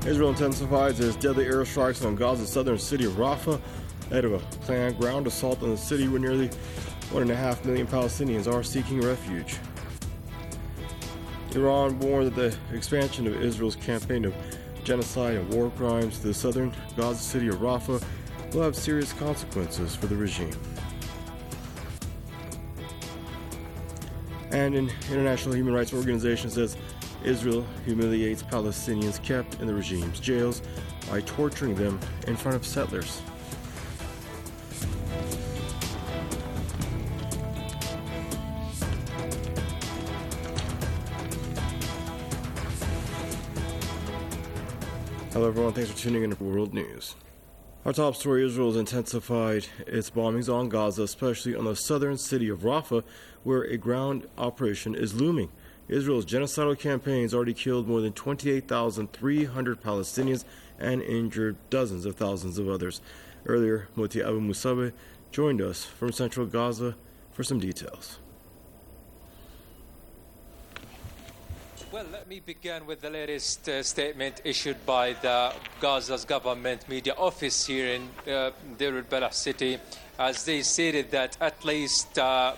Israel intensifies its deadly airstrikes on Gaza's southern city of Rafah ahead of a planned ground assault on the city where nearly 1.5 million Palestinians are seeking refuge. Iran warned that the expansion of Israel's campaign of genocide and war crimes to the southern Gaza city of Rafah will have serious consequences for the regime. And an international human rights organization says Israel humiliates Palestinians kept in the regime's jails by torturing them in front of settlers. Hello everyone, thanks for tuning in to World News. Our top story: Israel has intensified its bombings on Gaza, especially on the southern city of Rafah, where a ground operation is looming. Israel's genocidal campaign has already killed more than 28,300 Palestinians and injured dozens of thousands of others. Earlier, Moti Abu Musabeh joined us from central Gaza for some details. Well, let me begin with the latest statement issued by the Gaza's government media office here in Deir al-Balah city, as they stated that at least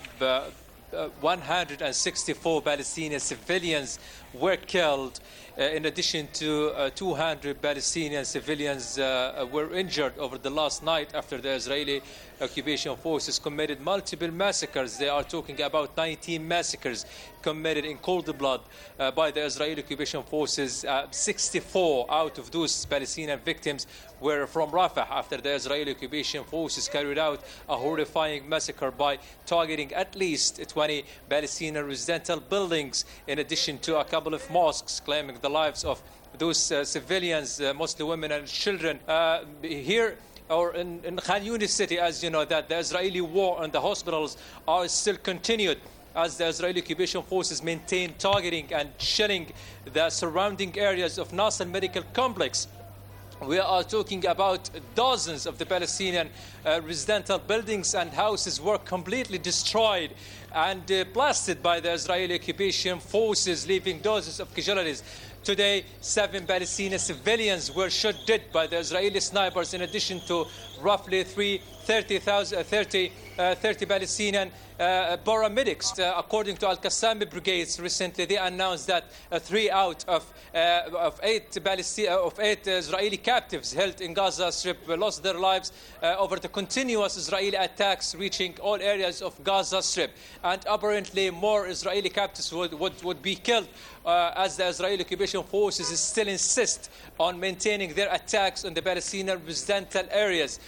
164 Palestinian civilians were killed. In addition to 200 Palestinian civilians were injured over the last night after the Israeli occupation forces committed multiple massacres. They are talking about 19 massacres committed in cold blood by the Israeli occupation forces. 64 out of those Palestinian victims were from Rafah after the Israeli occupation forces carried out a horrifying massacre by targeting at least 20 Palestinian residential buildings, in addition to a couple of mosques, claiming the lives of those civilians, mostly women and children. Here or in Khan Yunis city, as you know, that the Israeli war on the hospitals are still continued, as the Israeli occupation forces maintain targeting and shelling the surrounding areas of Nasser Medical Complex. We are talking about dozens of the Palestinian residential buildings and houses were completely destroyed and blasted by the Israeli occupation forces, leaving dozens of casualties. Today, 7 Palestinian civilians were shot dead by the Israeli snipers, in addition to roughly 30 Palestinian paramedics. According to Al-Qassam brigades, recently they announced that 3 out of 8 Israeli captives held in Gaza Strip lost their lives over the continuous Israeli attacks reaching all areas of Gaza Strip. And apparently more Israeli captives would be killed as the Israeli occupation forces still insist on maintaining their attacks on the Palestinian residential areas.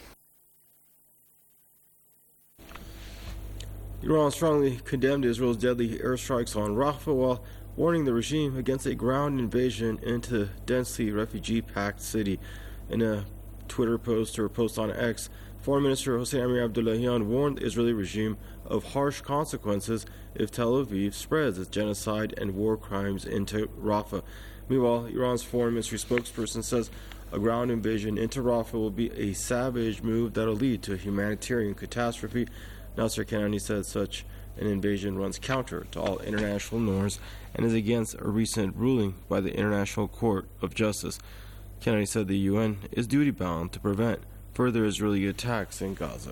Iran strongly condemned Israel's deadly airstrikes on Rafah while warning the regime against a ground invasion into the densely refugee-packed city. In a Twitter post or post on X, Foreign Minister Hossein Amir-Abdollahian warned the Israeli regime of harsh consequences if Tel Aviv spreads its genocide and war crimes into Rafah. Meanwhile, Iran's foreign ministry spokesperson says a ground invasion into Rafah will be a savage move that will lead to a humanitarian catastrophe. Nasser Kanani said such an invasion runs counter to all international norms and is against a recent ruling by the International Court of Justice. Kanani said the UN is duty-bound to prevent further Israeli attacks in Gaza.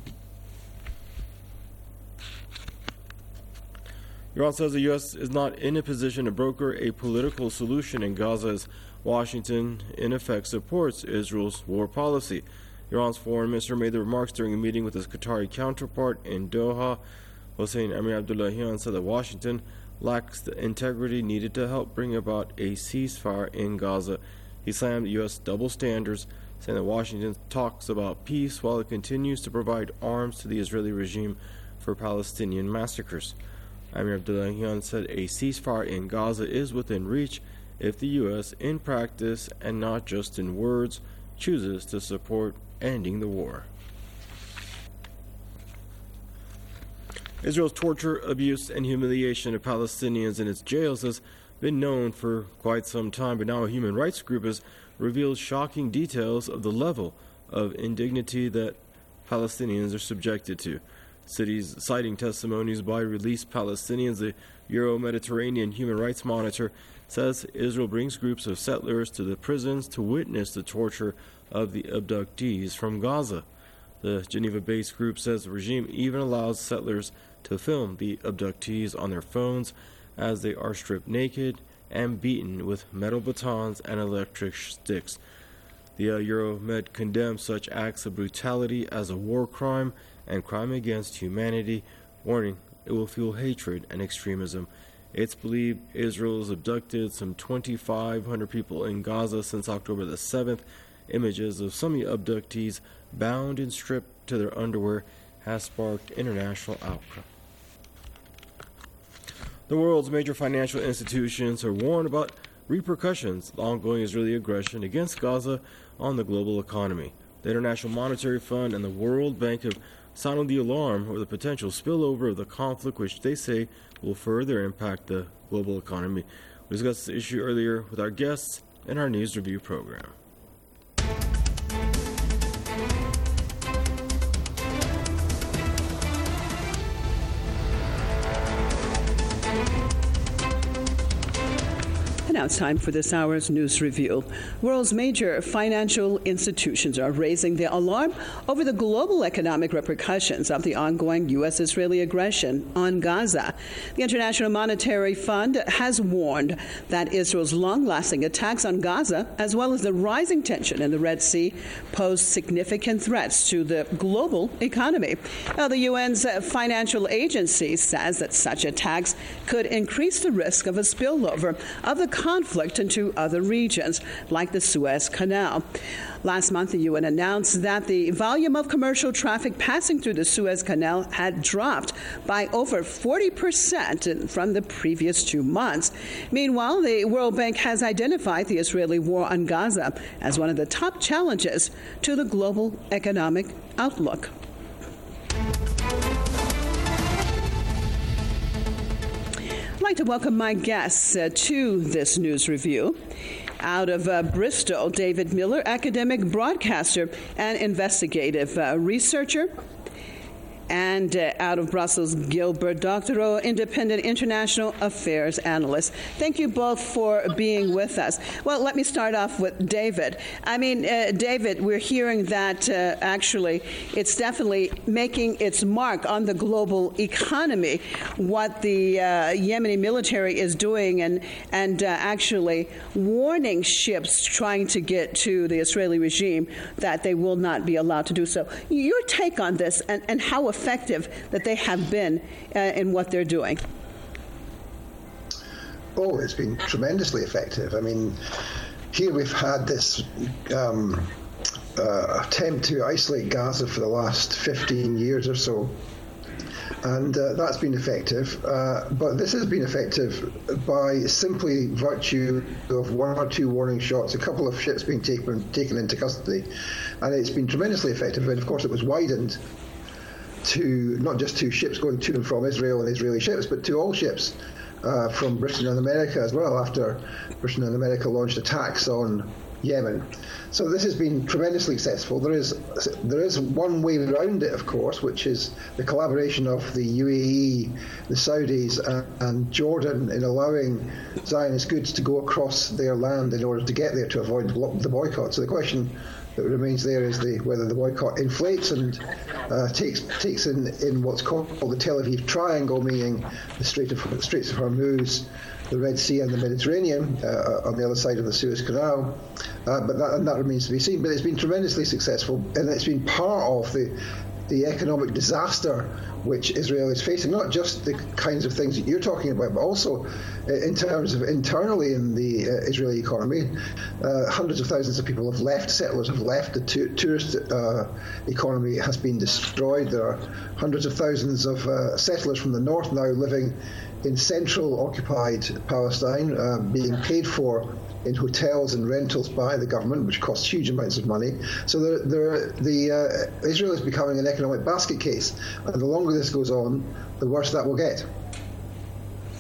Iran says the U.S. is not in a position to broker a political solution in Gaza as Washington, in effect, supports Israel's war policy. Iran's foreign minister made the remarks during a meeting with his Qatari counterpart in Doha. Hossein Amir-Abdollahian said that Washington lacks the integrity needed to help bring about a ceasefire in Gaza. He slammed U.S. double standards, saying that Washington talks about peace while it continues to provide arms to the Israeli regime for Palestinian massacres. Amir-Abdollahian said a ceasefire in Gaza is within reach if the U.S., in practice and not just in words, chooses to support ending the war. Israel's torture, abuse, and humiliation of Palestinians in its jails has been known for quite some time, but now a human rights group has revealed shocking details of the level of indignity that Palestinians are subjected to. Citing testimonies by released Palestinians, the Euro-Mediterranean Human Rights Monitor says Israel brings groups of settlers to the prisons to witness the torture of the abductees from Gaza. The Geneva-based group says the regime even allows settlers to film the abductees on their phones as they are stripped naked and beaten with metal batons and electric sticks. The Euromed condemns such acts of brutality as a war crime and crime against humanity, warning it will fuel hatred and extremism. It's believed Israel has abducted some 2,500 people in Gaza since October the 7th. Images of some abductees bound and stripped to their underwear has sparked international outcry. The world's major financial institutions are warned about repercussions of the ongoing Israeli aggression against Gaza on the global economy. The International Monetary Fund and the World Bank have sounded the alarm over the potential spillover of the conflict, which they say will further impact the global economy. We discussed this issue earlier with our guests in our news review program. Now it's time for this hour's news review. World's major financial institutions are raising the alarm over the global economic repercussions of the ongoing U.S.-Israeli aggression on Gaza. The International Monetary Fund has warned that Israel's long-lasting attacks on Gaza, as well as the rising tension in the Red Sea, pose significant threats to the global economy. Now, the UN's financial agency says that such attacks could increase the risk of a spillover of the conflict into other regions, like the Suez Canal. Last month, the UN announced that the volume of commercial traffic passing through the Suez Canal had dropped by over 40% from the previous 2 months. Meanwhile, the World Bank has identified the Israeli war on Gaza as one of the top challenges to the global economic outlook. I'd like to welcome my guests to this news review. Out of Bristol, David Miller, academic broadcaster and investigative researcher. And out of Brussels, Gilbert Doctorow, independent international affairs analyst. Thank you both for being with us. Well, let me start off with David. David, we're hearing that actually it's definitely making its mark on the global economy, what the Yemeni military is doing and actually warning ships trying to get to the Israeli regime that they will not be allowed to do so. Your take on this and how effective that they have been in what they're doing? Oh, it's been tremendously effective. I mean, here we've had this attempt to isolate Gaza for the last 15 years or so, and that's been effective. But this has been effective by simply virtue of one or two warning shots, a couple of ships being taken into custody, and it's been tremendously effective. And of course, it was widened to not just to ships going to and from Israel and Israeli ships, but to all ships from Britain and America as well, after Britain and America launched attacks on Yemen. So this has been tremendously successful. There is one way around it, of course, which is the collaboration of the UAE, the Saudis, and Jordan in allowing Zionist goods to go across their land in order to get there to avoid the boycott. So the question that remains there is whether the boycott inflates and takes in what's called the Tel Aviv Triangle, meaning the Straits of Hormuz, the Red Sea and the Mediterranean on the other side of the Suez Canal. But that remains to be seen. But it's been tremendously successful, and it's been part of the economic disaster which Israel is facing, not just the kinds of things that you're talking about, but also in terms of internally in the Israeli economy. Hundreds of thousands of people have left, settlers have left, the tourist economy has been destroyed. There are hundreds of thousands of settlers from the north now living in central occupied Palestine, being paid for in hotels and rentals by the government, which costs huge amounts of money. So Israel is becoming an economic basket case, and the longer this goes on, the worse that will get.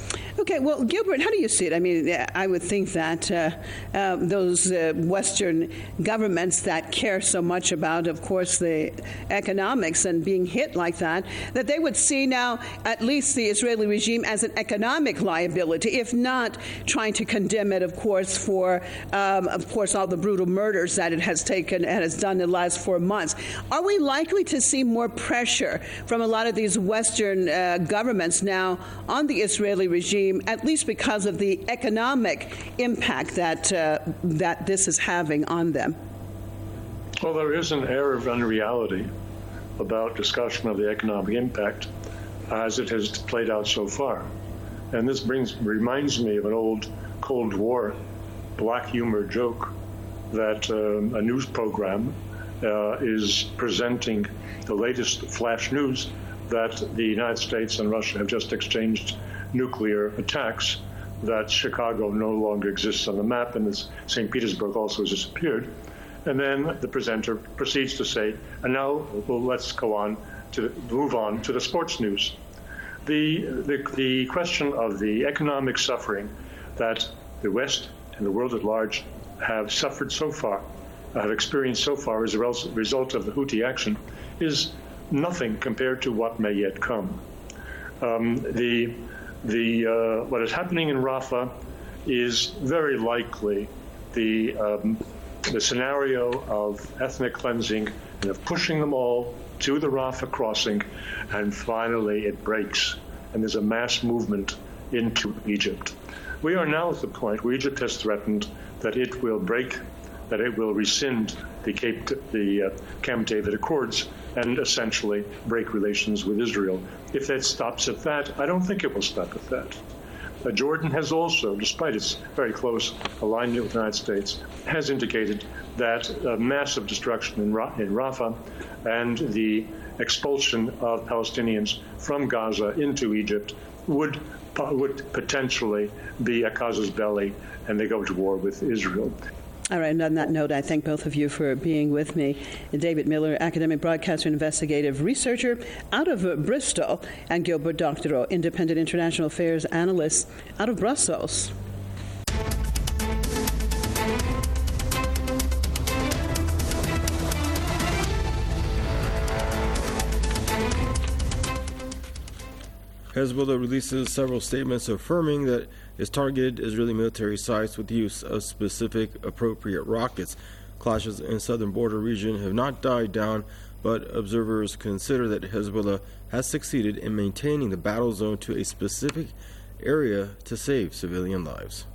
Okay, well, Gilbert, how do you see it? I mean, I would think that those Western governments that care so much about, of course, the economics and being hit like that they would see now at least the Israeli regime as an economic liability, if not trying to condemn it, of course, for, all the brutal murders that it has taken and has done in the last 4 months. Are we likely to see more pressure from a lot of these Western governments now on the Israeli regime, at least because of the economic impact that this is having on them? Well, there is an air of unreality about discussion of the economic impact as it has played out so far. And this reminds me of an old Cold War black humor joke that a news program is presenting the latest flash news that the United States and Russia have just exchanged nuclear attacks, that Chicago no longer exists on the map, and that St. Petersburg also has disappeared. And then the presenter proceeds to say, and now let's move on to the sports news. The question of the economic suffering that the West and the world at large have suffered so far, have experienced so far as a result of the Houthi action, is nothing compared to what may yet come. What is happening in Rafah is very likely the scenario of ethnic cleansing and of pushing them all to the Rafah crossing, and finally it breaks, and there's a mass movement into Egypt. We are now at the point where Egypt has threatened that it will rescind the Camp David Accords and essentially break relations with Israel. If that stops at that, I don't think it will stop at that. Jordan has also, despite its very close alignment with the United States, has indicated that massive destruction in Rafah and the expulsion of Palestinians from Gaza into Egypt would potentially be a casus belli, and they go to war with Israel. All right, and on that note, I thank both of you for being with me. David Miller, academic broadcaster and investigative researcher out of Bristol, and Gilbert Doctorow, independent international affairs analyst out of Brussels. Hezbollah releases several statements affirming that it's targeted Israeli military sites with the use of specific appropriate rockets. Clashes in southern border region have not died down, but observers consider that Hezbollah has succeeded in maintaining the battle zone to a specific area to save civilian lives.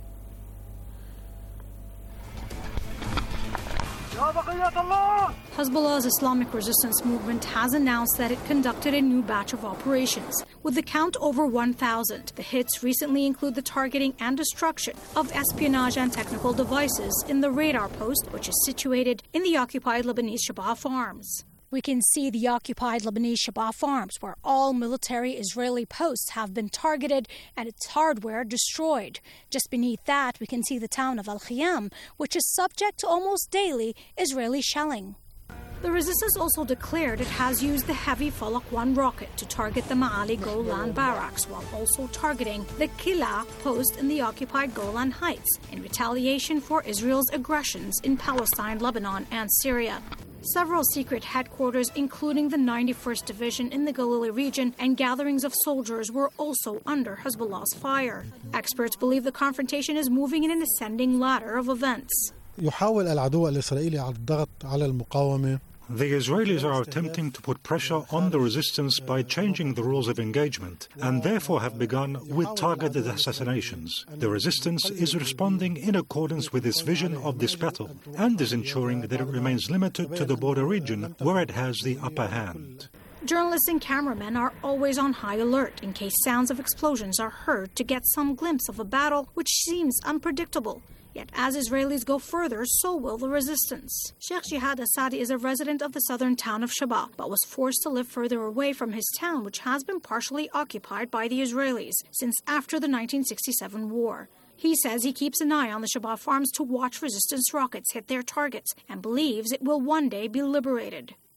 Hezbollah's Islamic Resistance Movement has announced that it conducted a new batch of operations, with the count over 1,000. The hits recently include the targeting and destruction of espionage and technical devices in the radar post, which is situated in the occupied Lebanese Shabaa farms. We can see the occupied Lebanese Shabaa farms, where all military Israeli posts have been targeted and its hardware destroyed. Just beneath that, we can see the town of Al-Khiyam, which is subject to almost daily Israeli shelling. The resistance also declared it has used the heavy Falak 1 rocket to target the Ma'ali Golan barracks, while also targeting the Kila post in the occupied Golan Heights in retaliation for Israel's aggressions in Palestine, Lebanon, and Syria. Several secret headquarters, including the 91st Division in the Galilee region, and gatherings of soldiers were also under Hezbollah's fire. Experts believe the confrontation is moving in an ascending ladder of events. يحاول العدو الإسرائيلي على الضغط على المقاومة. The Israelis are attempting to put pressure on the resistance by changing the rules of engagement, and therefore have begun with targeted assassinations. The resistance is responding in accordance with its vision of this battle, and is ensuring that it remains limited to the border region where it has the upper hand. Journalists and cameramen are always on high alert in case sounds of explosions are heard to get some glimpse of a battle which seems unpredictable. Yet as Israelis go further, so will the resistance. Sheikh Jihad Asadi is a resident of the southern town of Shabaa, but was forced to live further away from his town, which has been partially occupied by the Israelis since after the 1967 war. He says he keeps an eye on the Shabaa farms to watch resistance rockets hit their targets and believes it will one day be liberated.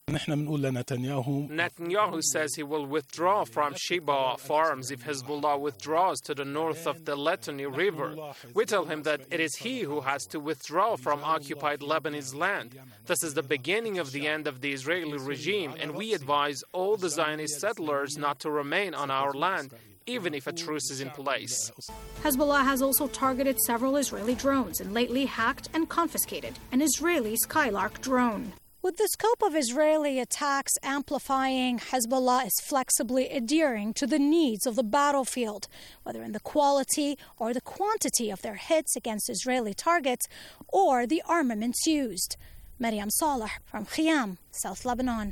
Netanyahu says he will withdraw from Sheba farms if Hezbollah withdraws to the north of the Litani River. We tell him that it is he who has to withdraw from occupied Lebanese land. This is the beginning of the end of the Israeli regime, and we advise all the Zionist settlers not to remain on our land, even if a truce is in place. Hezbollah has also targeted several Israeli drones and lately hacked and confiscated an Israeli Skylark drone. With the scope of Israeli attacks amplifying, Hezbollah is flexibly adhering to the needs of the battlefield, whether in the quality or the quantity of their hits against Israeli targets or the armaments used. Maryam Saleh from Khiyam, South Lebanon.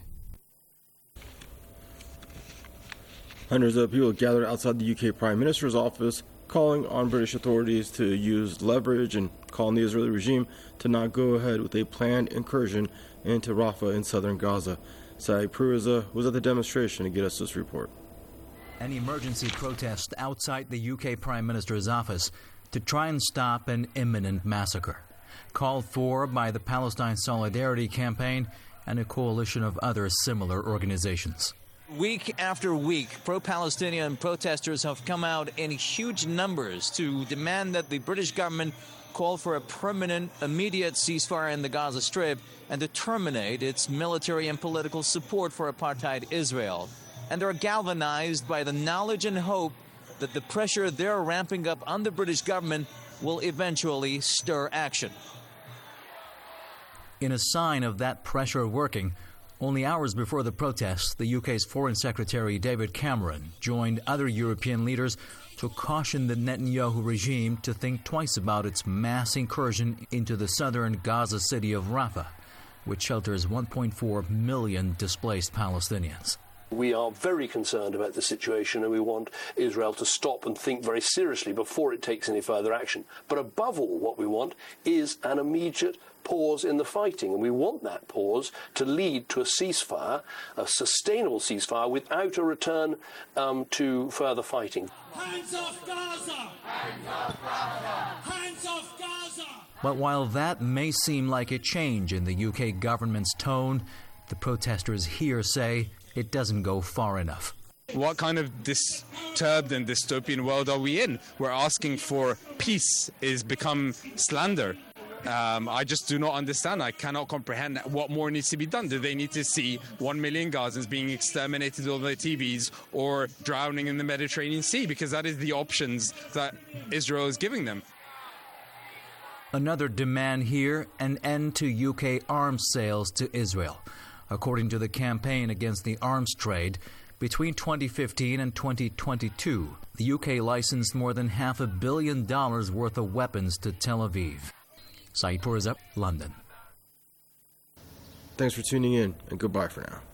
Hundreds of people gathered outside the UK Prime Minister's office, calling on British authorities to use leverage and calling the Israeli regime to not go ahead with a planned incursion into Rafah in southern Gaza. Saeed Puriza was at the demonstration to get us this report. An emergency protest outside the UK Prime Minister's office to try and stop an imminent massacre, called for by the Palestine Solidarity Campaign and a coalition of other similar organizations. Week after week, pro-Palestinian protesters have come out in huge numbers to demand that the British government call for a permanent, immediate ceasefire in the Gaza Strip and to terminate its military and political support for apartheid Israel. And they're galvanized by the knowledge and hope that the pressure they're ramping up on the British government will eventually stir action. In a sign of that pressure working, only hours before the protests, the UK's Foreign Secretary David Cameron joined other European leaders to caution the Netanyahu regime to think twice about its mass incursion into the southern Gaza city of Rafah, which shelters 1.4 million displaced Palestinians. We are very concerned about the situation and we want Israel to stop and think very seriously before it takes any further action. But above all, what we want is an immediate pause in the fighting, and we want that pause to lead to a ceasefire, a sustainable ceasefire, without a return to further fighting. Hands off Gaza! Hands off Gaza! Hands off Gaza! But while that may seem like a change in the UK government's tone, the protesters here say it doesn't go far enough. What kind of disturbed and dystopian world are we in? We're asking for peace is become slander. I just do not understand. I cannot comprehend what more needs to be done. Do they need to see 1 million Gazans being exterminated on their TVs or drowning in the Mediterranean Sea? Because that is the options that Israel is giving them. Another demand here, an end to UK arms sales to Israel. According to the Campaign Against the Arms Trade, between 2015 and 2022, the UK licensed more than $500 million worth of weapons to Tel Aviv. Saeed Puriza, London. Thanks for tuning in, and goodbye for now.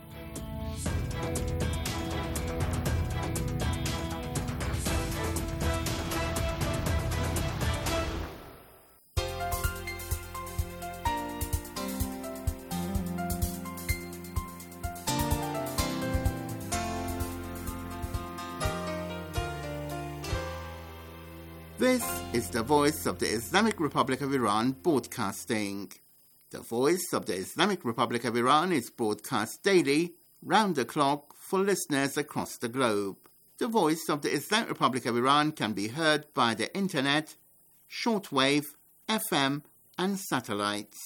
This is the Voice of the Islamic Republic of Iran broadcasting. The Voice of the Islamic Republic of Iran is broadcast daily, round the clock, for listeners across the globe. The Voice of the Islamic Republic of Iran can be heard by the internet, shortwave, FM, and satellites.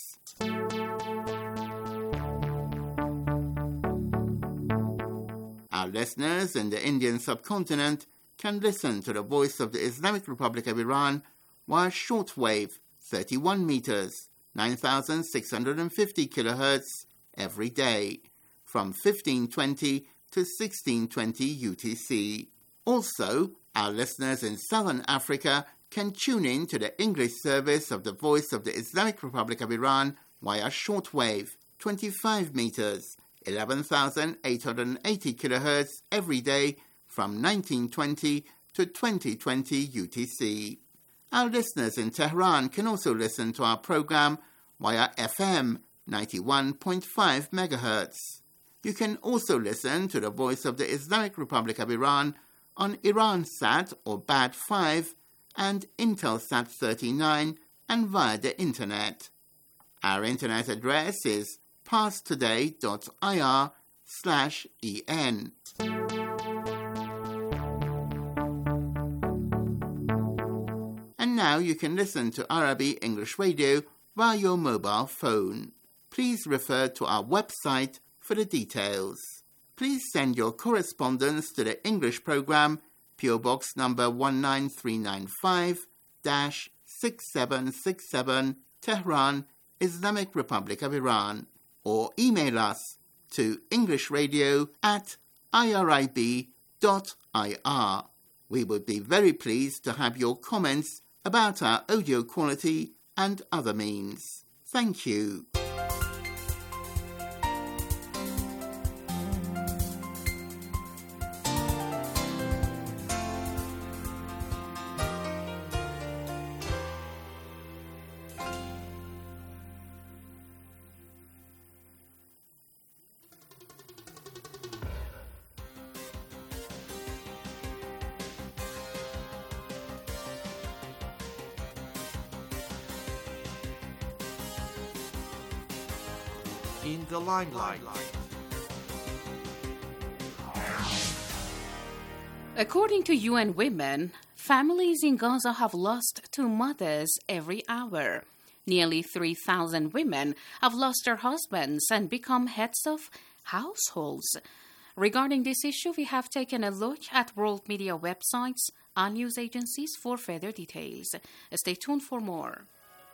Our listeners in the Indian subcontinent can listen to the Voice of the Islamic Republic of Iran via shortwave 31 meters, 9,650 kilohertz every day, from 1520 to 1620 UTC. Also, our listeners in Southern Africa can tune in to the English service of the Voice of the Islamic Republic of Iran via shortwave 25 meters, 11,880 kilohertz every day, from 1920 to 2020 UTC. Our listeners in Tehran can also listen to our program via FM 91.5 MHz. You can also listen to the Voice of the Islamic Republic of Iran on Iransat or BAD 5 and Intelsat 39 and via the Internet. Our Internet address is parstoday.ir/en. And now you can listen to Arabi English Radio via your mobile phone. Please refer to our website for the details. Please send your correspondence to the English program, PO Box number 19395-6767, Tehran, Islamic Republic of Iran, or email us to englishradio@irib.ir. We would be very pleased to have your comments about our audio quality and other means. Thank you. In the limelight. According to UN Women, families in Gaza have lost 2 mothers every hour. Nearly 3,000 women have lost their husbands and become heads of households. Regarding this issue, we have taken a look at world media websites and news agencies for further details. Stay tuned for more.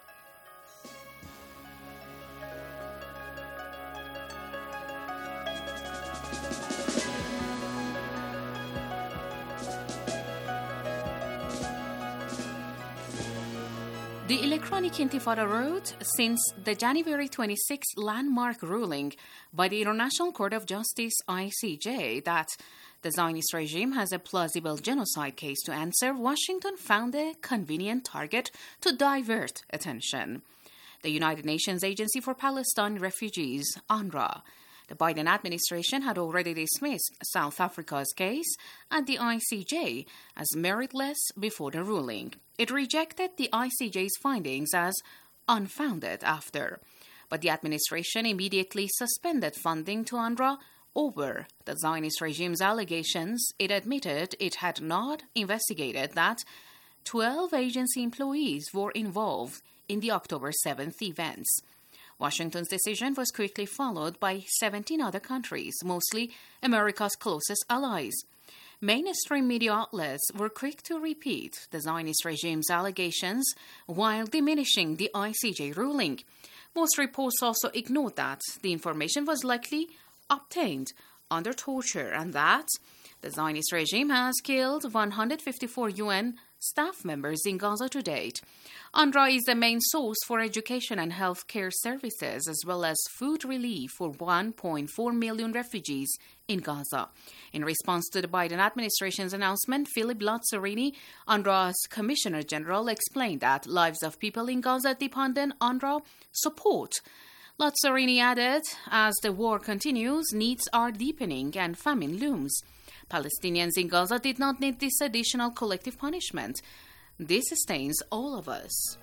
The Electronic Intifada wrote, since the January 26 landmark ruling by the International Court of Justice, ICJ, that the Zionist regime has a plausible genocide case to answer, Washington found a convenient target to divert attention. The United Nations Agency for Palestine Refugees, UNRWA. The Biden administration had already dismissed South Africa's case at the ICJ as meritless before the ruling. It rejected the ICJ's findings as unfounded after. But the administration immediately suspended funding to UNRWA over the Zionist regime's allegations. It admitted it had not investigated that 12 agency employees were involved in the October 7th events. Washington's decision was quickly followed by 17 other countries, mostly America's closest allies. Mainstream media outlets were quick to repeat the Zionist regime's allegations while diminishing the ICJ ruling. Most reports also ignored that the information was likely obtained under torture and that the Zionist regime has killed 154 UN staff members in Gaza to date. UNRWA is the main source for education and health care services, as well as food relief for 1.4 million refugees in Gaza. In response to the Biden administration's announcement, Philip Lazzarini, UNRWA's Commissioner General, explained that lives of people in Gaza depend on UNRWA support. Lazzarini added, as the war continues, needs are deepening and famine looms. Palestinians in Gaza did not need this additional collective punishment. This stains all of us.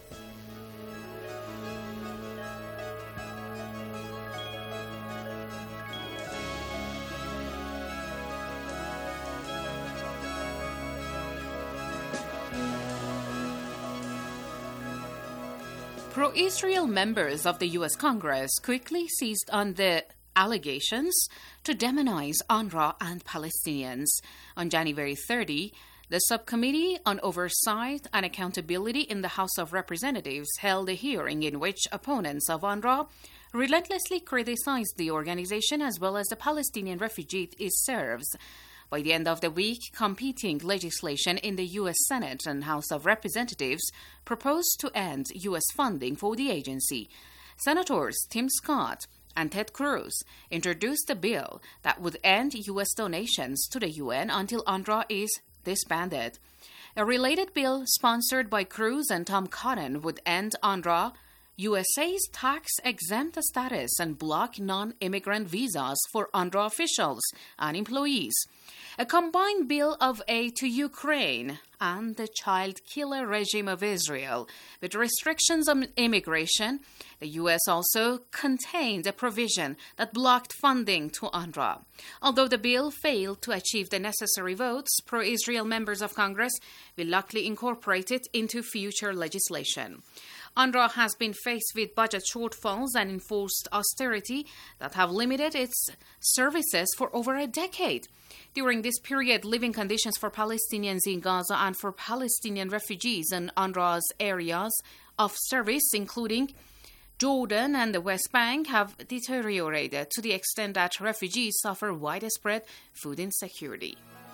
Pro-Israel members of the U.S. Congress quickly seized on the allegations to demonize UNRWA and Palestinians. On January 30, the Subcommittee on Oversight and Accountability in the House of Representatives held a hearing in which opponents of UNRWA relentlessly criticized the organization as well as the Palestinian refugees it serves. By the end of the week, competing legislation in the U.S. Senate and House of Representatives proposed to end U.S. funding for the agency. Senators Tim Scott and Ted Cruz introduced a bill that would end U.S. donations to the UN until UNRWA is disbanded. A related bill sponsored by Cruz and Tom Cotton would end UNRWA USA's tax-exempt status and block non-immigrant visas for UNRWA officials and employees, a combined bill of aid to Ukraine and the child killer regime of Israel with restrictions on immigration. The U.S. also contained a provision that blocked funding to UNRWA. Although the bill failed to achieve the necessary votes, pro-Israel members of Congress will likely incorporate it into future legislation. UNRWA has been faced with budget shortfalls and enforced austerity that have limited its services for over a decade. During this period, living conditions for Palestinians in Gaza and for Palestinian refugees in UNRWA's areas of service, including Jordan and the West Bank, have deteriorated to the extent that refugees suffer widespread food insecurity.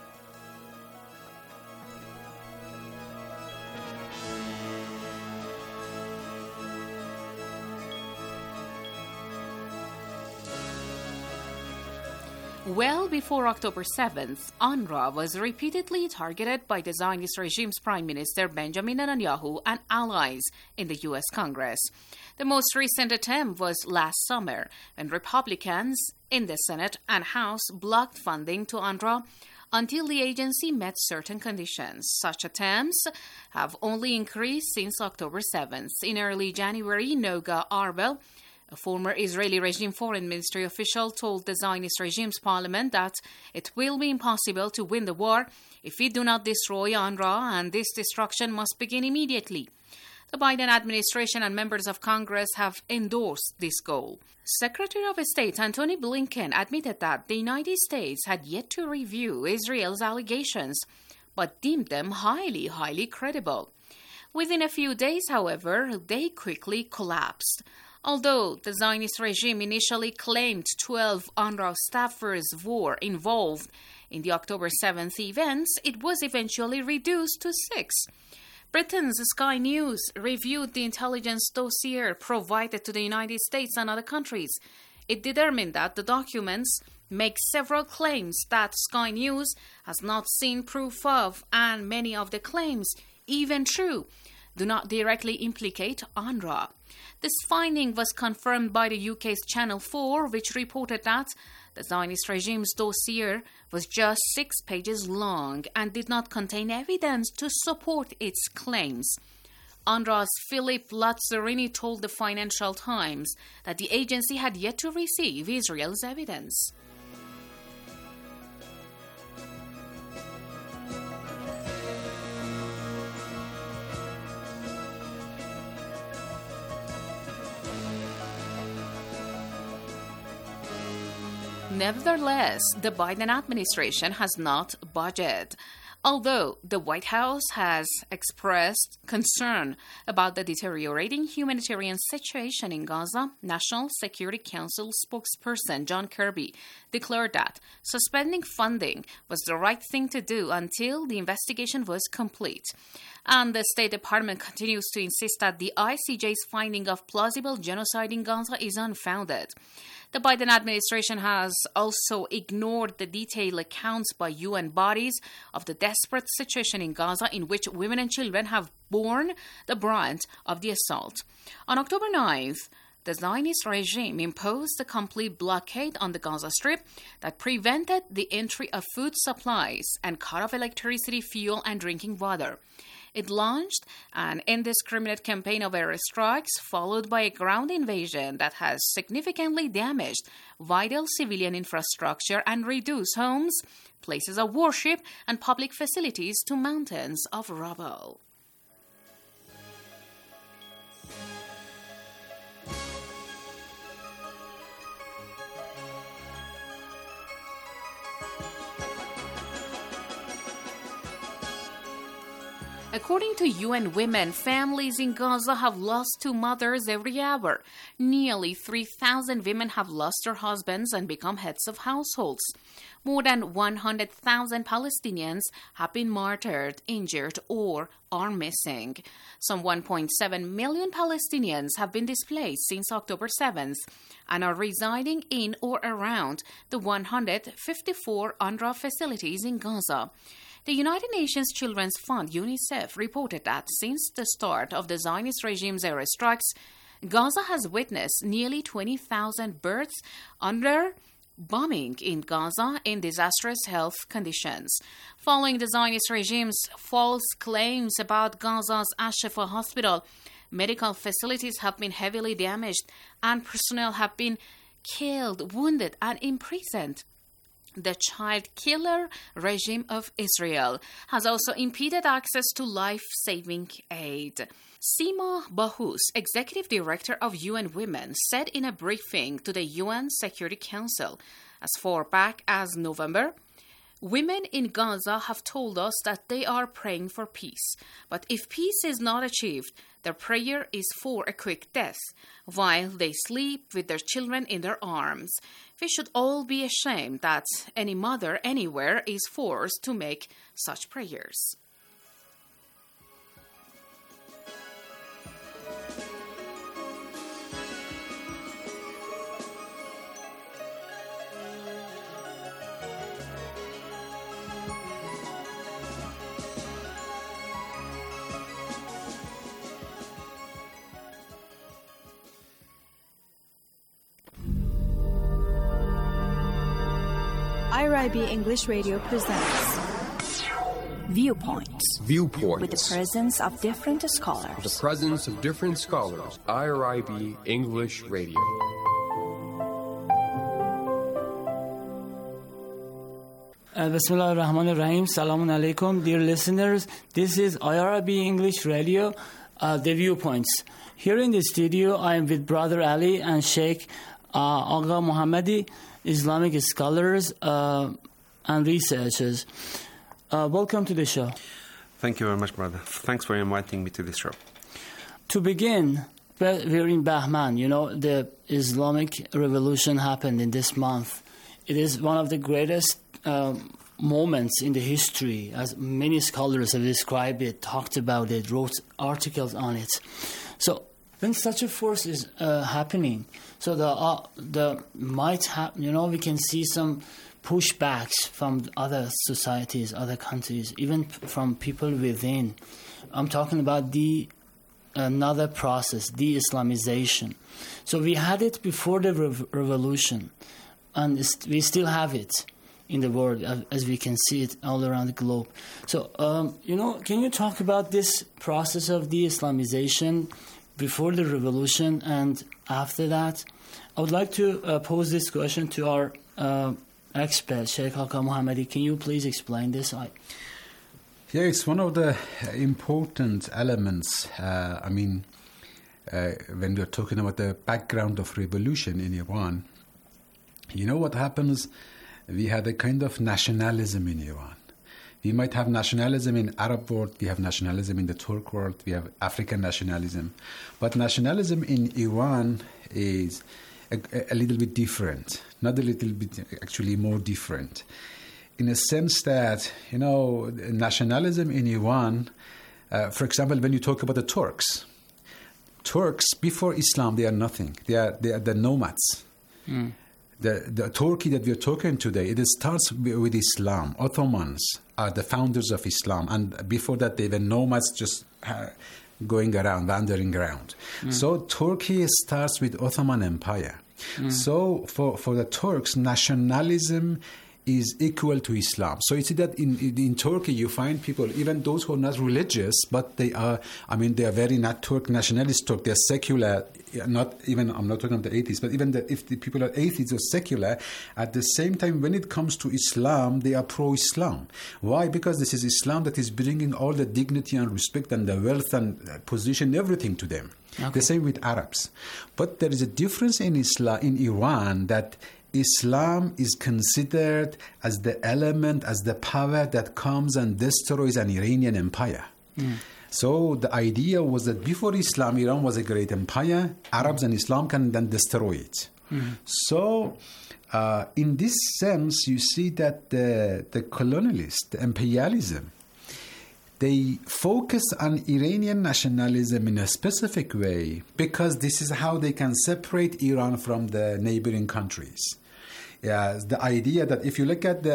Well before October 7th, UNRWA was repeatedly targeted by the Zionist regime's Prime Minister Benjamin Netanyahu and allies in the U.S. Congress. The most recent attempt was last summer, when Republicans in the Senate and House blocked funding to UNRWA until the agency met certain conditions. Such attempts have only increased since October 7th. In early January, Noga Arbel, a former Israeli regime foreign ministry official, told the Zionist regime's parliament that it will be impossible to win the war if we do not destroy UNRWA, and this destruction must begin immediately. The Biden administration and members of Congress have endorsed this goal. Secretary of State Antony Blinken admitted that the United States had yet to review Israel's allegations, but deemed them highly credible. Within a few days, however, they quickly collapsed. Although the Zionist regime initially claimed 12 UNRWA staffers were involved in the October 7th events, it was eventually reduced to 6. Britain's Sky News reviewed the intelligence dossier provided to the United States and other countries. It determined that the documents make several claims that Sky News has not seen proof of, and many of the claims, even true, do not directly implicate UNRWA. This finding was confirmed by the UK's Channel 4, which reported that the Zionist regime's dossier was just 6 pages long and did not contain evidence to support its claims. UNRWA's Philip Lazzarini told the Financial Times that the agency had yet to receive Israel's evidence. Nevertheless, the Biden administration has not budged. Although the White House has expressed concern about the deteriorating humanitarian situation in Gaza, National Security Council spokesperson John Kirby declared that suspending funding was the right thing to do until the investigation was complete. And the State Department continues to insist that the ICJ's finding of plausible genocide in Gaza is unfounded. The Biden administration has also ignored the detailed accounts by UN bodies of the desperate situation in Gaza, in which women and children have borne the brunt of the assault. On October 9th, the Zionist regime imposed a complete blockade on the Gaza Strip that prevented the entry of food supplies and cut off electricity, fuel, and drinking water. It launched an indiscriminate campaign of airstrikes, followed by a ground invasion that has significantly damaged vital civilian infrastructure and reduced homes, places of worship, and public facilities to mountains of rubble. According to UN Women, families in Gaza have lost 2 mothers every hour. Nearly 3,000 women have lost their husbands and become heads of households. More than 100,000 Palestinians have been martyred, injured, or are missing. Some 1.7 million Palestinians have been displaced since October 7th and are residing in or around the 154 UNRWA facilities in Gaza. The United Nations Children's Fund, UNICEF, reported that since the start of the Zionist regime's airstrikes, Gaza has witnessed nearly 20,000 births under bombing in Gaza in disastrous health conditions. Following the Zionist regime's false claims about Gaza's Al-Shifa hospital, medical facilities have been heavily damaged and personnel have been killed, wounded, and imprisoned. The child killer regime of Israel has also impeded access to life-saving aid. Sima Bahous, executive director of UN Women, said in a briefing to the UN Security Council as far back as November, "Women in Gaza have told us that they are praying for peace, but if peace is not achieved, their prayer is for a quick death, while they sleep with their children in their arms. We should all be ashamed that any mother anywhere is forced to make such prayers." IRIB English Radio presents Viewpoints. Viewpoints. With the presence of different scholars. The presence of different scholars. IRIB English Radio. Bismillah ar-Rahman ar-Rahim. Salamun alaikum, dear listeners. This is IRIB English Radio, The Viewpoints. Here in the studio, I am with Brother Ali and Sheikh Agha Muhammadi, Islamic scholars and researchers. Welcome to the show. Thank you very much, brother. Thanks for inviting me to this show. To begin, we're in Bahman. You know, the Islamic revolution happened in this month. It is one of the greatest moments in the history, as many scholars have described it, talked about it, wrote articles on it. So when such a force is happening, so the might happen. You know, we can see some pushbacks from other societies, other countries, even from people within. I'm talking about another process, de-Islamization. So we had it before the revolution, and we still have it in the world, as we can see it all around the globe. So, can you talk about this process of de-Islamization before the revolution and after that? I would like to pose this question to our expert, Sheikh Agha Muhammadi. Can you please explain this? Yeah, it's one of the important elements. When we're talking about the background of revolution in Iran, you know what happens? We had a kind of nationalism in Iran. We might have nationalism in Arab world, we have nationalism in the Turk world, we have African nationalism. But nationalism in Iran is a little bit different. Not a little bit, actually more different. In a sense that, nationalism in Iran, for example, when you talk about the Turks before Islam, they are nothing. They are the nomads. Mm. The Turkey that we are talking today, it starts with Islam. Ottomans are the founders of Islam, and before that they were nomads, just going around, wandering around. Mm. So Turkey starts with Ottoman Empire. Mm. So for the Turks, nationalism is equal to Islam. So you see that in Turkey you find people, even those who are not religious, but they are very not Turk, nationalist Turk, they are secular, I'm not talking about the atheists, but even if the people are atheists or secular, at the same time when it comes to Islam, they are pro-Islam. Why? Because this is Islam that is bringing all the dignity and respect and the wealth and position, everything to them. Okay. The same with Arabs. But there is a difference in Islam, in Iran, that Islam is considered as the element, as the power that comes and destroys an Iranian empire. Mm. So the idea was that before Islam, Iran was a great empire. Arabs and Islam can then destroy it. Mm. So in this sense, you see that the colonialists, the imperialism, they focus on Iranian nationalism in a specific way because this is how they can separate Iran from the neighboring countries. Yeah, the idea that if you look at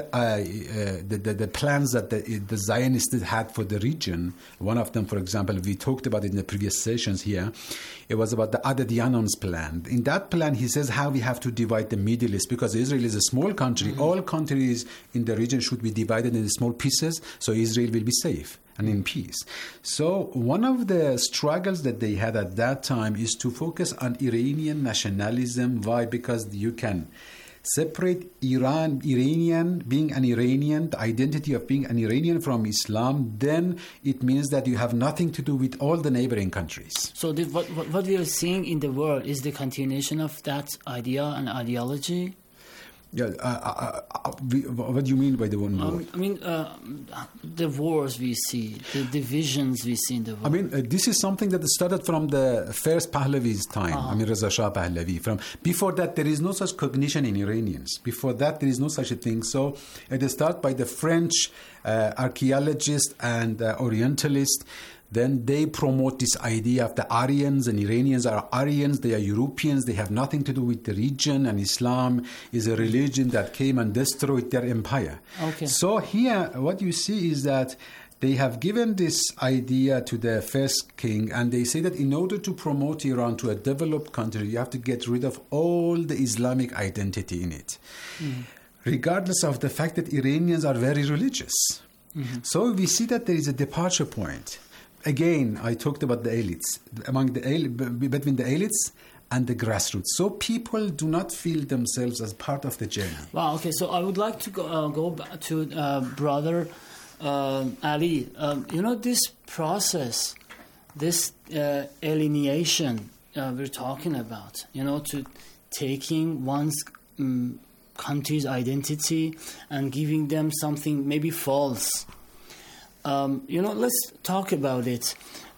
the plans that the Zionists had for the region, one of them, for example, we talked about it in the previous sessions here, it was about the Adad Yanon's plan. In that plan, he says how we have to divide the Middle East, because Israel is a small country. All countries in the region should be divided into small pieces, so Israel will be safe and in peace. So one of the struggles that they had at that time is to focus on Iranian nationalism. Why? Because you can separate Iranian, being an Iranian, the identity of being an Iranian from Islam, then it means that you have nothing to do with all the neighboring countries. So what we are seeing in the world is the continuation of that idea and ideology? Yeah, what do you mean by the one war? The wars we see, the divisions we see in the world. This is something that started from the first Pahlavi's time. Reza Shah Pahlavi. Before that, there is no such cognition in Iranians. Before that, there is no such a thing. So it started by the French archaeologists and Orientalists. Then they promote this idea of the Aryans, and Iranians are Aryans, they are Europeans, they have nothing to do with the region, and Islam is a religion that came and destroyed their empire. Okay. So here, what you see is that they have given this idea to the first king, and they say that in order to promote Iran to a developed country, you have to get rid of all the Islamic identity in it, regardless of the fact that Iranians are very religious. So we see that there is a departure point. Again, I talked about the elites, between the elites and the grassroots. So people do not feel themselves as part of the journey. Wow, okay, so I would like to go back to Brother Ali. This process, this alienation we're talking about, to taking one's country's identity and giving them something maybe false. Let's talk about it.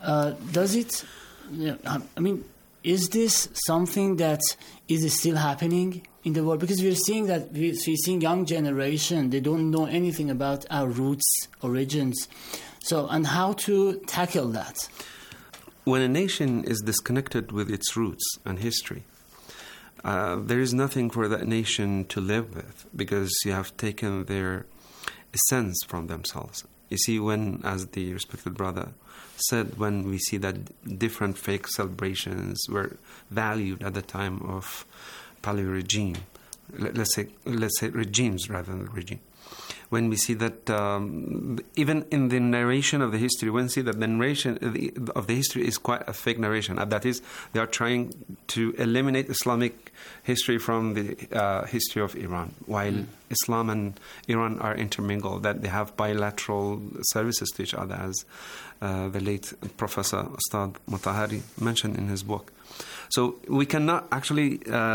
Is this something that is still happening in the world? Because we're seeing young generation, they don't know anything about our roots, origins. So, and how to tackle that? When a nation is disconnected with its roots and history, there is nothing for that nation to live with, because you have taken their essence from themselves. You see, as the respected brother said, when we see that different fake celebrations were valued at the time of Pahlavi regime, let's say regimes rather than regime. When we see that even in the narration of the history, when we see that the narration of the history is quite a fake narration, and that is, they are trying to eliminate Islamic history from the history of Iran, while Islam and Iran are intermingled, that they have bilateral services to each other, as the late Professor Ustad Mutahari mentioned in his book. So we cannot actually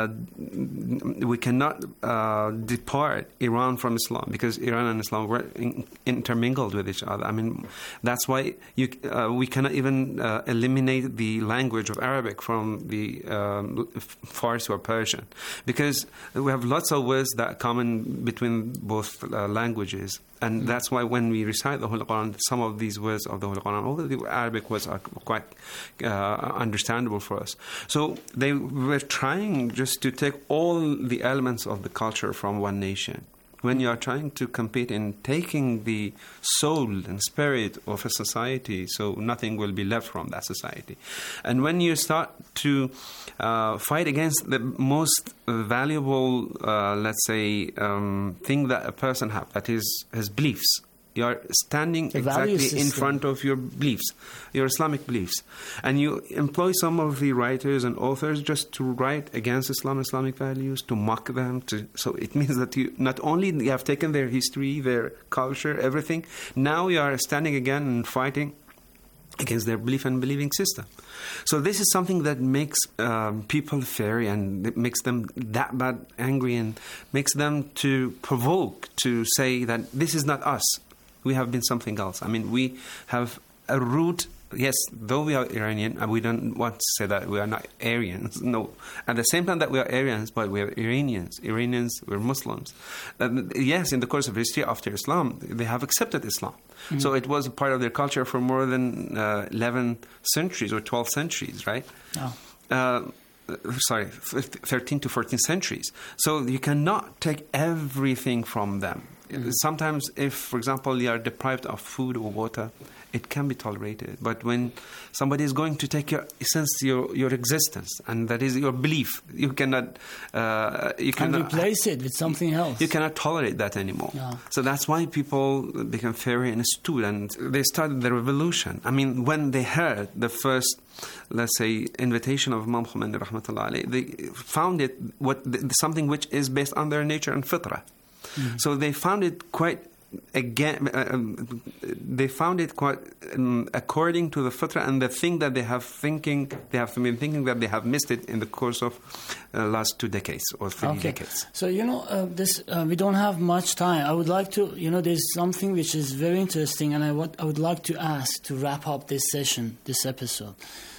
depart Iran from Islam, because Iran and Islam were intermingled with each other. That's why we cannot even eliminate the language of Arabic from the Farsi or Persian, because we have lots of words that are common between both languages. And that's why when we recite the Holy Quran, some of these words of the Holy Quran, all the Arabic words are quite understandable for us. So they were trying just to take all the elements of the culture from one nation. When you are trying to compete in taking the soul and spirit of a society, so nothing will be left from that society. And when you start to fight against the most valuable, thing that a person has, that is his beliefs. You are standing exactly in front of your beliefs, your Islamic beliefs. And you employ some of the writers and authors just to write against Islam, Islamic values, to mock them. So it means that you not only you have taken their history, their culture, everything, now you are standing again and fighting against their belief and believing system. So this is something that makes people fairy, and it makes them that bad angry, and makes them to provoke to say that this is not us. We have been something else. We have a root. Yes, though we are Iranian, and we don't want to say that we are not Aryans. No. At the same time that we are Aryans, but we are Iranians. Iranians, we're Muslims. Yes, in the course of history after Islam, they have accepted Islam. Mm-hmm. So it was a part of their culture for more than 11 centuries or 12 centuries, right? Oh. 13th to 14th centuries. So you cannot take everything from them. Sometimes if, for example, you are deprived of food or water, it can be tolerated. But when somebody is going to take your existence, and that is your belief, you cannot replace it with something else. You cannot tolerate that anymore. Yeah. So that's why people become very astute, and they started the revolution. I mean, when they heard the first, let's say, invitation of Imam Khomeini rahmatullah alayhi, they found it something which is based on their nature and fitrah. Mm-hmm. So they found it quite according to the fitrah and the thing that they have been thinking that they have missed it in the course of last 2 decades or 3 decades. So we don't have much time. I would like to, there's something which is very interesting, and I would like to ask to wrap up this session, this episode.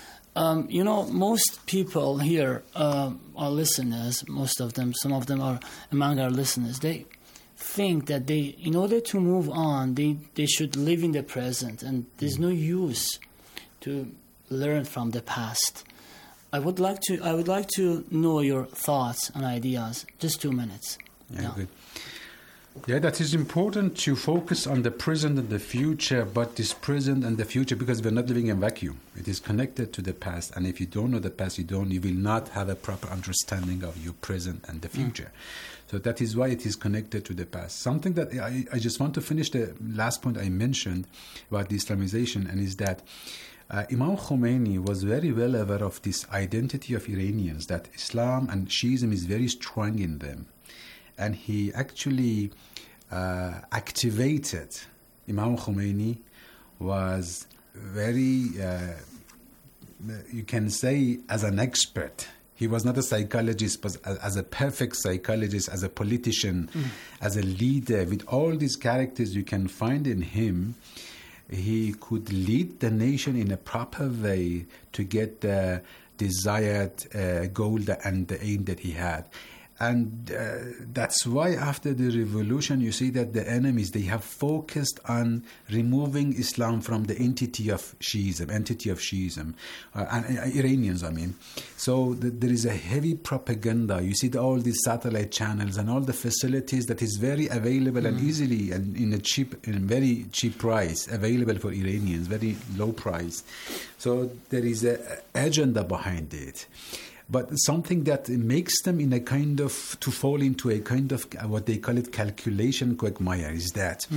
Most people here are listeners. Most of them, some of them are among our listeners. They think that in order to move on, they should live in the present, and there's no use to learn from the past. I would like to know your thoughts and ideas. Just 2 minutes. Yeah, good. Yeah, that is important to focus on the present and the future, but this present and the future, because we're not living in a vacuum. It is connected to the past, and if you don't know the past, you will not have a proper understanding of your present and the future. So that is why it is connected to the past. Something that I just want to finish the last point I mentioned about the Islamization, and is that Imam Khomeini was very well aware of this identity of Iranians, that Islam and Shiism is very strong in them. And he actually activated. Imam Khomeini was very, you can say, as an expert. He was not a psychologist, but as a perfect psychologist, as a politician, as a leader, with all these characters you can find in him, he could lead the nation in a proper way to get the desired goal and the aim that he had. And that's why after the revolution, you see that the enemies, they have focused on removing Islam from the entity of Shiism, and Iranians, I mean. So there is a heavy propaganda. You see all these satellite channels and all the facilities that is very available and easily and in very cheap price, available for Iranians, very low price. So there is an agenda behind it. But something that makes them in a kind of, to fall into a kind of what they call it calculation quagmire is that,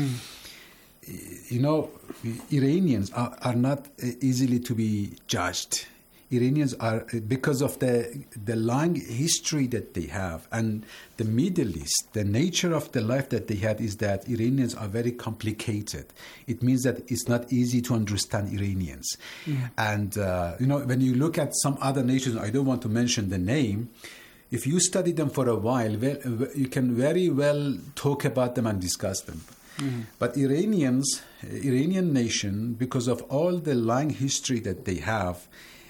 Iranians are not easily to be judged. Iranians are, because of the long history that they have, and the Middle East, the nature of the life that they had is that Iranians are very complicated. It means that it's not easy to understand Iranians. And, when you look at some other nations, I don't want to mention the name, if you study them for a while, you can very well talk about them and discuss them. But Iranian nation, because of all the long history that they have,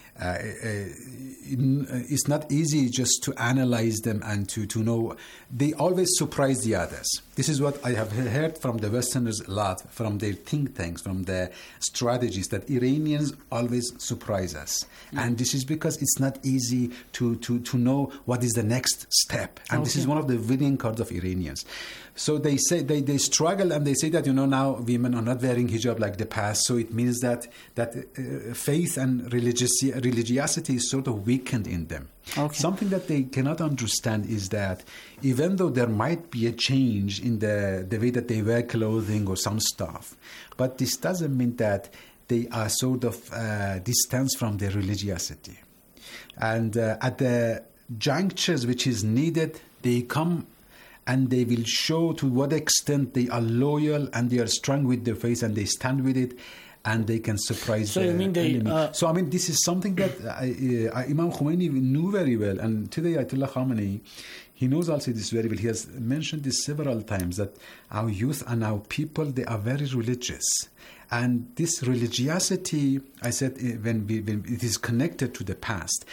it's not easy just to analyze them and to know. They always surprise the others. This is what I have heard from the Westerners a lot, from their think tanks, from their strategies, that Iranians always surprise us. And this is because it's not easy to know what is the next step. And this is one of the winning cards of Iranians. So they say they struggle, and they say that now women are not wearing hijab like the past. So it means that faith and religiosity is sort of weakened in them. Something that they cannot understand is that even though there might be a change in the way that they wear clothing or some stuff, but this doesn't mean that they are sort of distanced from their religiosity. And at the junctures which is needed, they come and they will show to what extent they are loyal and they are strong with their faith and they stand with it, and they can surprise the enemy. This is something that Imam Khomeini knew very well, and today Ayatollah Khamenei, he knows also this very well. He has mentioned this several times, that our youth and our people, they are very religious. And this religiosity, I said, when it is connected to the past,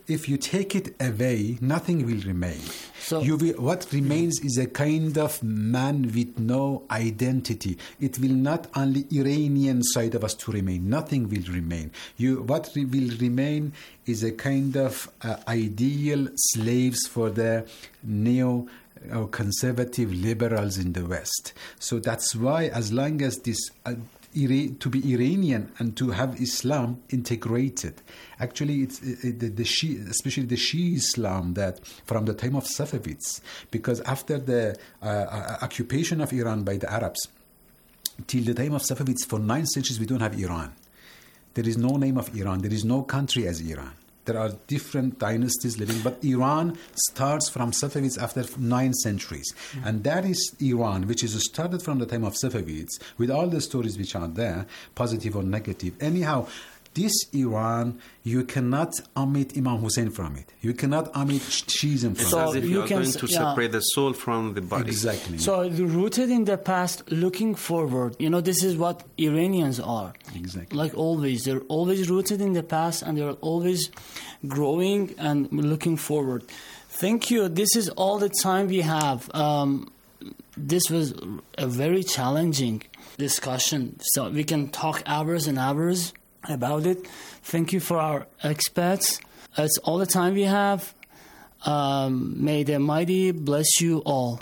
if you take it away, nothing will remain. So what remains is a kind of man with no identity. It will not only Iranian side of us to remain. Nothing will remain. What will remain is a kind of ideal slaves for the conservative liberals in the West. So that's why, as long as this to be Iranian and to have Islam integrated, actually it's the Shia, especially the Shia Islam, that from the time of Safavids, because after the occupation of Iran by the Arabs till the time of Safavids, for 9 centuries we don't have Iran. There is no name of Iran. There is no country as Iran. There are different dynasties living, but Iran starts from Safavids after 9 centuries. Mm-hmm. And that is Iran, which is started from the time of Safavids, with all the stories which are there, positive or negative. Anyhow, this Iran, you cannot omit Imam Hussein from it. You cannot omit Shiism from it. It's as if you are going to separate the soul from the body. Exactly. So rooted in the past, looking forward. This is what Iranians are. Exactly. Like always. They're always rooted in the past, and they're always growing and looking forward. Thank you. This is all the time we have. This was a very challenging discussion. So we can talk hours and hours about it. Thank you for our experts. That's all the time we have. May the Almighty bless you all.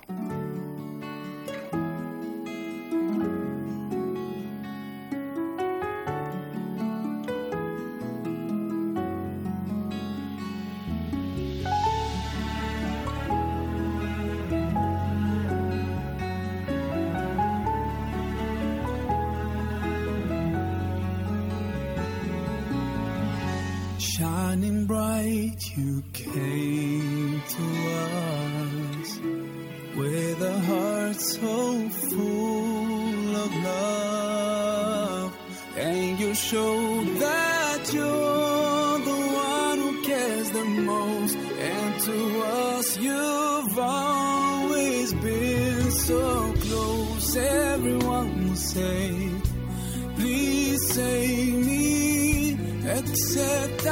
Shining bright, you came to us with a heart so full of love, and you showed that you're the one who cares the most, and to us you've always been so close. Everyone will say, please save me, except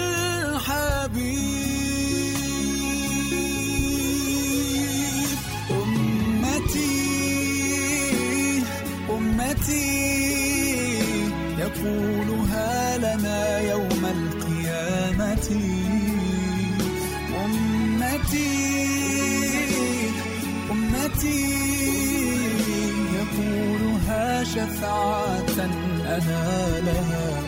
Al-Habib. أمتي يقولها لنا يوم القيامة. أمتي يقولها شفاعة أنا لها.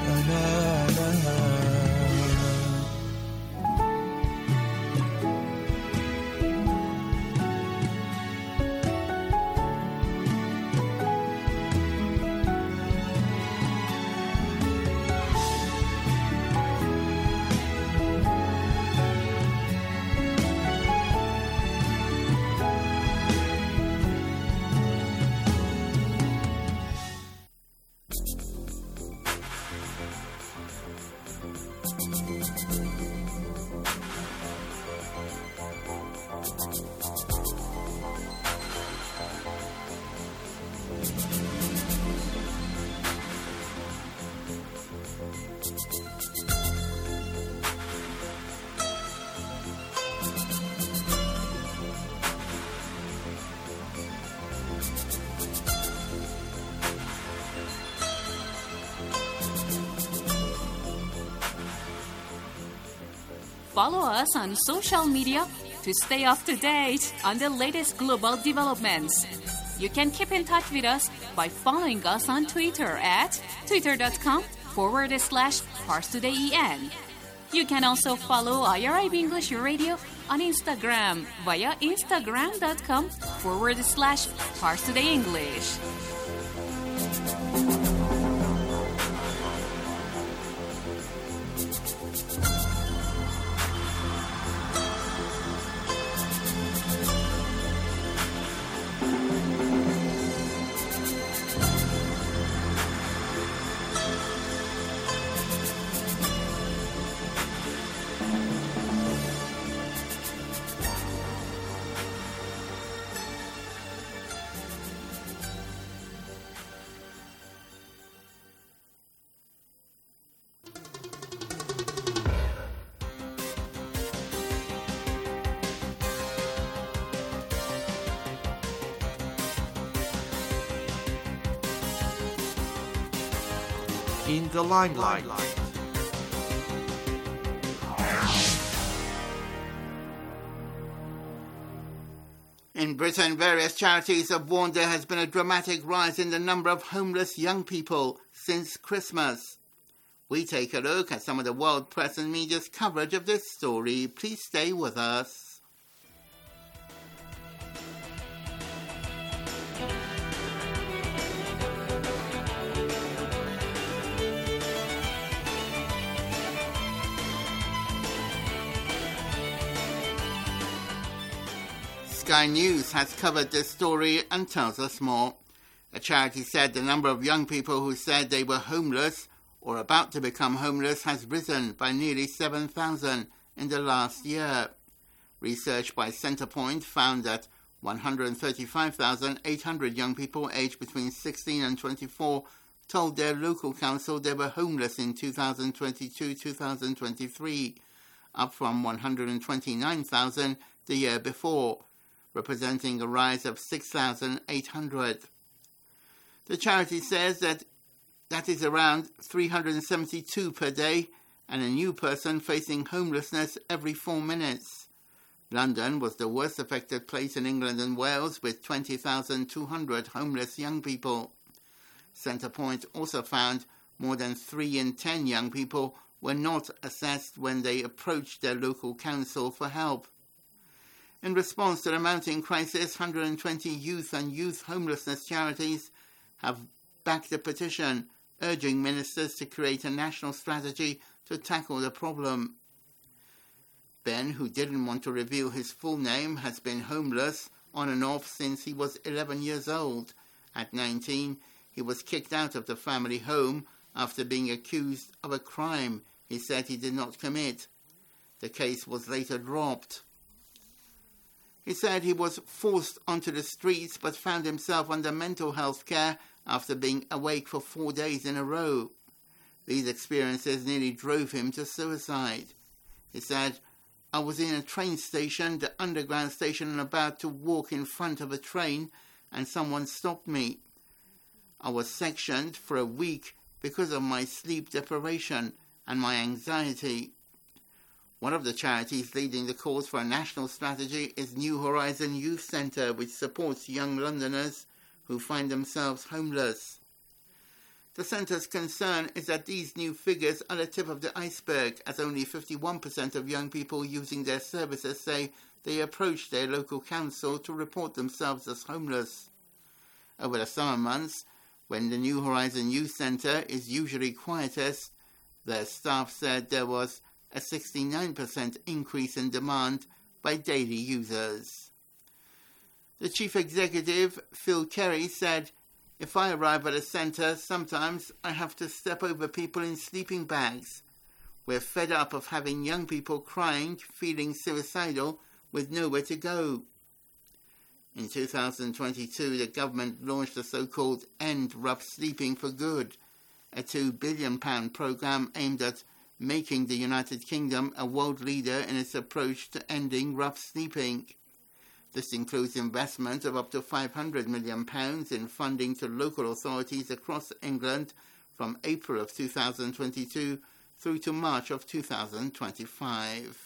Follow us on social media to stay up to date on the latest global developments. You can keep in touch with us by following us on Twitter at twitter.com/ParsTodayEN. You can also follow IRIB English Radio on Instagram via instagram.com/ParsTodayEnglish. In the Limelight. In Britain, various charities have warned there has been a dramatic rise in the number of homeless young people since Christmas. We take a look at some of the world press and media's coverage of this story. Please stay with us. Sky News has covered this story and tells us more. A charity said the number of young people who said they were homeless or about to become homeless has risen by nearly 7,000 in the last year. Research by Centrepoint found that 135,800 young people aged between 16 and 24 told their local council they were homeless in 2022-2023, up from 129,000 the year before, representing a rise of 6,800. The charity says that is around 372 per day and a new person facing homelessness every 4 minutes. London was the worst affected place in England and Wales with 20,200 homeless young people. Centrepoint also found more than 3 in 10 young people were not assessed when they approached their local council for help. In response to the mounting crisis, 120 youth and youth homelessness charities have backed a petition urging ministers to create a national strategy to tackle the problem. Ben, who didn't want to reveal his full name, has been homeless on and off since he was 11 years old. At 19, he was kicked out of the family home after being accused of a crime he said he did not commit. The case was later dropped. He said he was forced onto the streets but found himself under mental health care after being awake for 4 days in a row. These experiences nearly drove him to suicide. He said, "I was in a train station, the underground station, and about to walk in front of a train, and someone stopped me. I was sectioned for a week because of my sleep deprivation and my anxiety." One of the charities leading the cause for a national strategy is New Horizon Youth Centre, which supports young Londoners who find themselves homeless. The centre's concern is that these new figures are the tip of the iceberg, as only 51% of young people using their services say they approach their local council to report themselves as homeless. Over the summer months, when the New Horizon Youth Centre is usually quietest, their staff said there was a 69% increase in demand by daily users. The chief executive, Phil Kerry, said, "If I arrive at a centre, sometimes I have to step over people in sleeping bags. We're fed up of having young people crying, feeling suicidal, with nowhere to go." In 2022, the government launched the so-called End Rough Sleeping for Good, a £2 billion programme aimed at making the United Kingdom a world leader in its approach to ending rough sleeping. This includes investment of up to £500 million in funding to local authorities across England from April of 2022 through to March of 2025.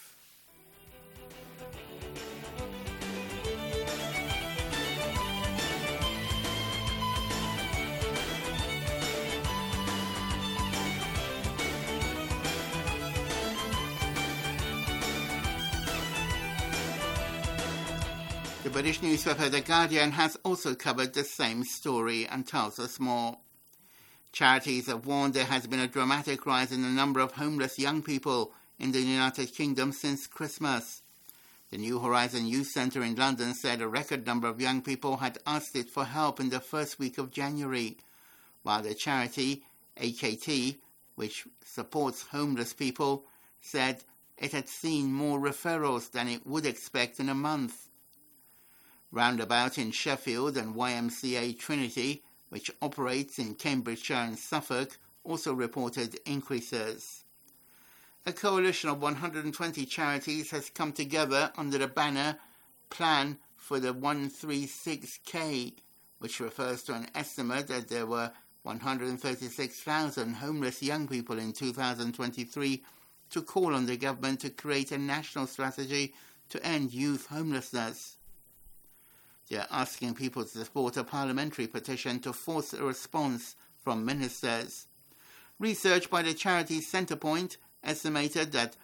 The British newspaper The Guardian has also covered the same story and tells us more. Charities have warned there has been a dramatic rise in the number of homeless young people in the United Kingdom since Christmas. The New Horizon Youth Centre in London said a record number of young people had asked it for help in the first week of January, while the charity, AKT, which supports homeless people, said it had seen more referrals than it would expect in a month. Roundabout in Sheffield and YMCA Trinity, which operates in Cambridgeshire and Suffolk, also reported increases. A coalition of 120 charities has come together under the banner Plan for the 136K, which refers to an estimate that there were 136,000 homeless young people in 2023 to call on the government to create a national strategy to end youth homelessness. They are asking people to support a parliamentary petition to force a response from ministers. Research by the charity Centrepoint estimated that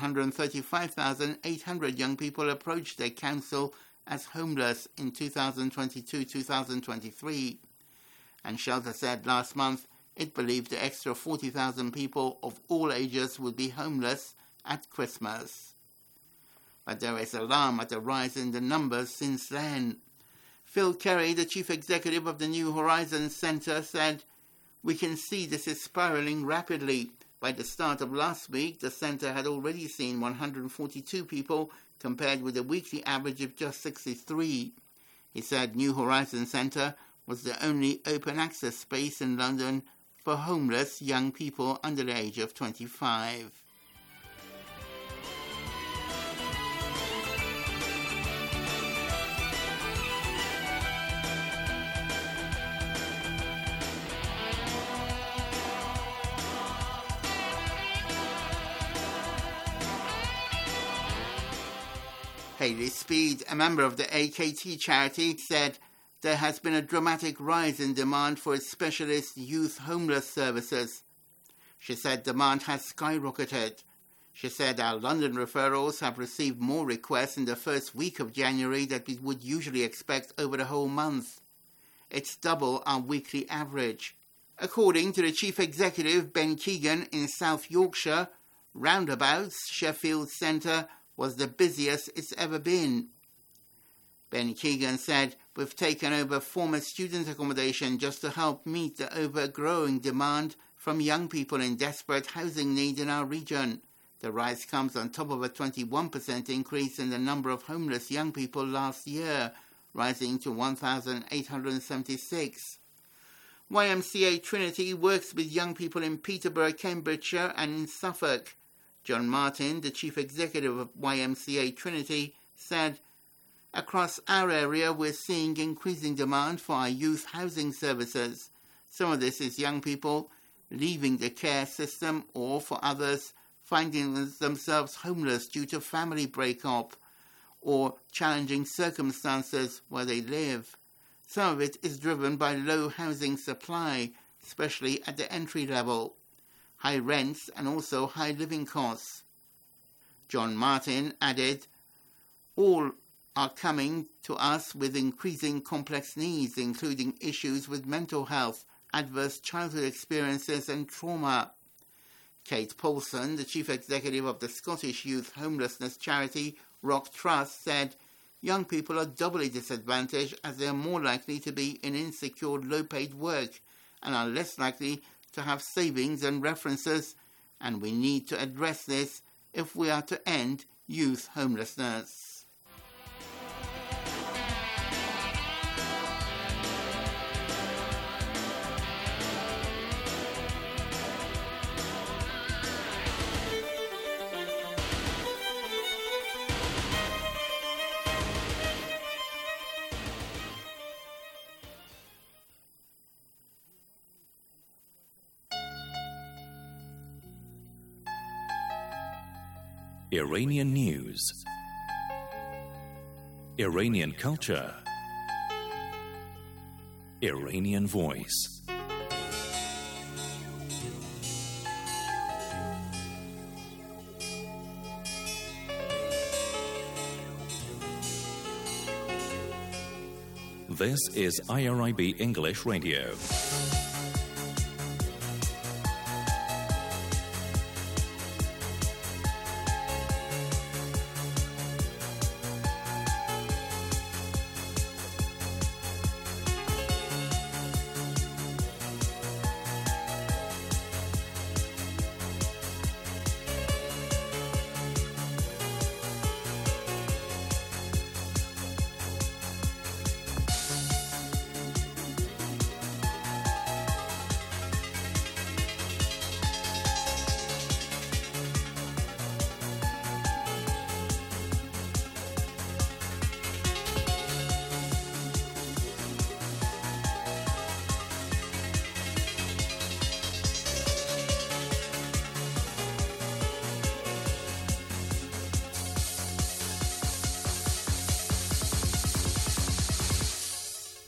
135,800 young people approached their council as homeless in 2022-2023. And Shelter said last month it believed the extra 40,000 people of all ages would be homeless at Christmas. But there is alarm at the rise in the numbers since then. Phil Kerry, the chief executive of the New Horizons Centre, said, "We can see this is spiralling rapidly. By the start of last week, the centre had already seen 142 people compared with a weekly average of just 63. He said New Horizons Centre was the only open access space in London for homeless young people under the age of 25. Hayley Speed, a member of the AKT charity, said there has been a dramatic rise in demand for its specialist youth homeless services. She said demand has skyrocketed. She said our London referrals have received more requests in the first week of January than we would usually expect over the whole month. It's double our weekly average. According to the chief executive, Ben Keegan, in South Yorkshire, Roundabouts Sheffield Centre was the busiest it's ever been. Ben Keegan said, "We've taken over former student accommodation just to help meet the ever-growing demand from young people in desperate housing need in our region. The rise comes on top of a 21% increase in the number of homeless young people last year, rising to 1,876. YMCA Trinity works with young people in Peterborough, Cambridgeshire and in Suffolk. John Martin, the chief executive of YMCA Trinity, said, "Across our area we're seeing increasing demand for our youth housing services. Some of this is young people leaving the care system or, for others, finding themselves homeless due to family breakup or challenging circumstances where they live. Some of it is driven by low housing supply, especially at the entry level, high rents and also high living costs." John Martin added, "All are coming to us with increasing complex needs, including issues with mental health, adverse childhood experiences and trauma." Kate Paulson, the chief executive of the Scottish youth homelessness charity Rock Trust, said, "Young people are doubly disadvantaged as they are more likely to be in insecure, low-paid work and are less likely to have savings and references, and we need to address this if we are to end youth homelessness." Iranian news, Iranian culture, Iranian voice. This is IRIB English Radio.